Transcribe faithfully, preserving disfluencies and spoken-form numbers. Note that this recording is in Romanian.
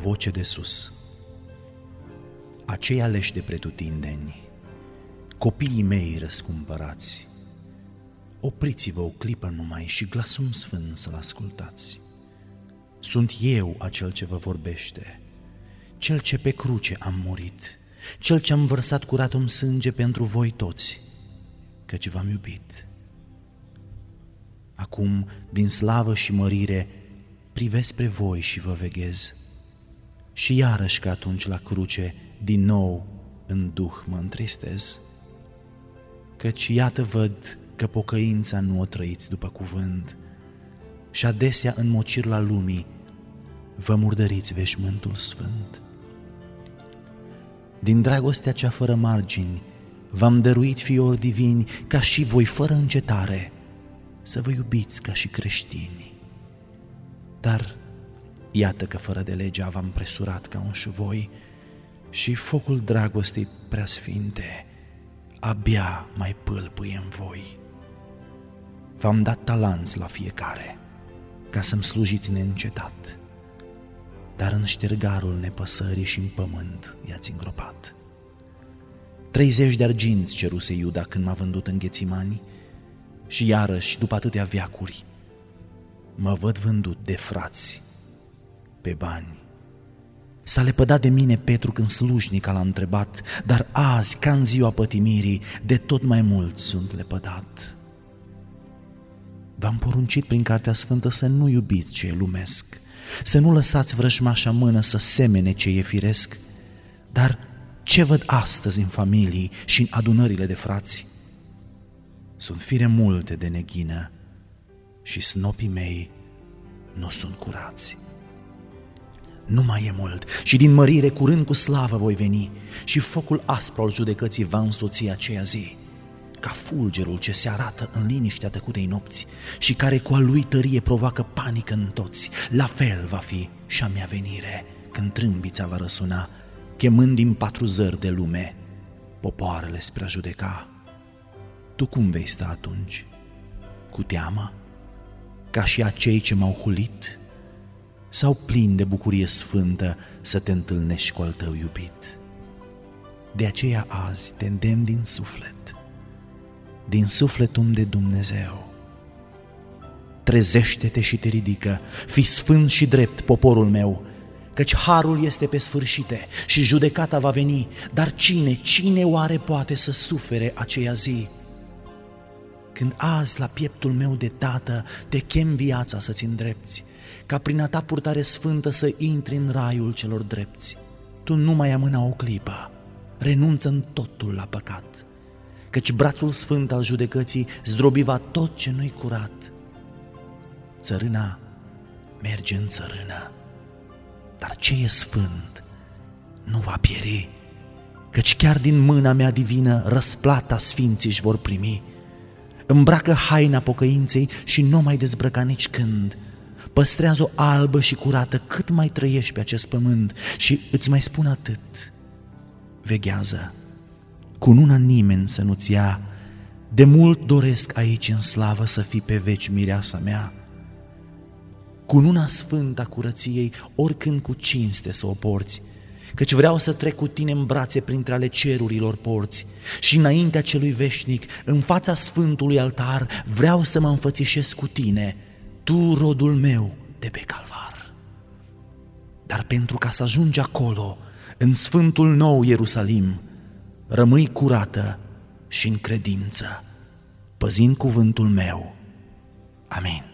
voce de sus. Acei aleși de pretutindeni, copiii mei răscumpărați, opriți-vă o clipă numai și glasul sfânt să-l ascultați. Sunt eu acel ce vă vorbește, cel ce pe cruce am murit, cel ce am vărsat curatul sânge pentru voi toți, căci v-am iubit. Acum, din slavă și mărire, privesc spre voi și vă veghez. Și iarăși ca atunci la cruce, din nou în duh mă întristez. Căci iată văd că pocăința nu o trăiți după cuvânt și adesea în mocirla lumii vă murdăriți veșmântul sfânt. Din dragostea cea fără margini v-am dăruit fiori divini, ca și voi fără încetare să vă iubiți ca și creștini. Dar iată că fără de legea v-am presurat ca un șuvoi și focul dragostei preasfinte abia mai pâlpâie în voi. V-am dat talanți la fiecare ca să-mi slujiți neîncetat, dar în ștergarul nepăsării și în pământ i-ați îngropat. Treizeci de arginți ceruse Iuda când m-a vândut în Ghețimani și iarăși, după atâtea veacuri, mă văd vândut de frați pe bani. S-a lepădat de mine Petru când slujnica l-a întrebat, dar azi, ca în ziua pătimirii, de tot mai mult sunt lepădat. V-am poruncit prin Cartea Sfântă să nu iubiți ce e lumesc, să nu lăsați vrăjmașa mână să semene ce e firesc, dar ce văd astăzi în familii și în adunările de frați? Sunt fire multe de neghină și snopii mei nu sunt curați. Nu mai e mult și din mărire curând cu slavă voi veni și focul aspru al judecății va însoți aceea zi, ca fulgerul ce se arată în liniștea tăcutei nopți și care cu a lui tărie provoacă panică în toți. La fel va fi și a mea venire când trâmbița va răsuna, chemând din patru zări de lume popoarele spre a judeca. Tu cum vei sta atunci? Cu teamă? Ca și acei ce m-au hulit? Sau plin de bucurie sfântă să te întâlnești cu al tău iubit? De aceea azi te îndemn din suflet, din sufletul de Dumnezeu. Trezește-te și te ridică, fii sfânt și drept, poporul meu, căci harul este pe sfârșite și judecata va veni, dar cine, cine oare poate să sufere aceea zi? Când azi la pieptul meu de tată te chem viața să-ți îndrepți, ca prin a ta purtare sfântă să intri în raiul celor drepți, tu nu mai amâna o clipă, renunță în totul la păcat, căci brațul sfânt al judecății zdrobiva tot ce nu-i curat. Țărâna merge în țărână, dar ce e sfânt nu va pieri, căci chiar din mâna mea divină răsplata sfinții își vor primi. Îmbracă haina pocăinței și nu mai dezbrăca nici când. Păstrează-o albă și curată cât mai trăiești pe acest pământ și îți mai spun atât: veghează, cununa nimeni să nu-ți ia, de mult doresc aici în slavă să fii pe veci mireasa mea. Cununa sfântă a curăției oricând cu cinste să o porți, căci vreau să trec cu tine în brațe printre ale cerurilor porți și înaintea celui veșnic, în fața sfântului altar, vreau să mă înfățișez cu tine, tu rodul meu de pe calvar. Dar pentru ca să ajungi acolo, în sfântul nou Ierusalim, rămâi curată și în credință, păzind cuvântul meu. Amin.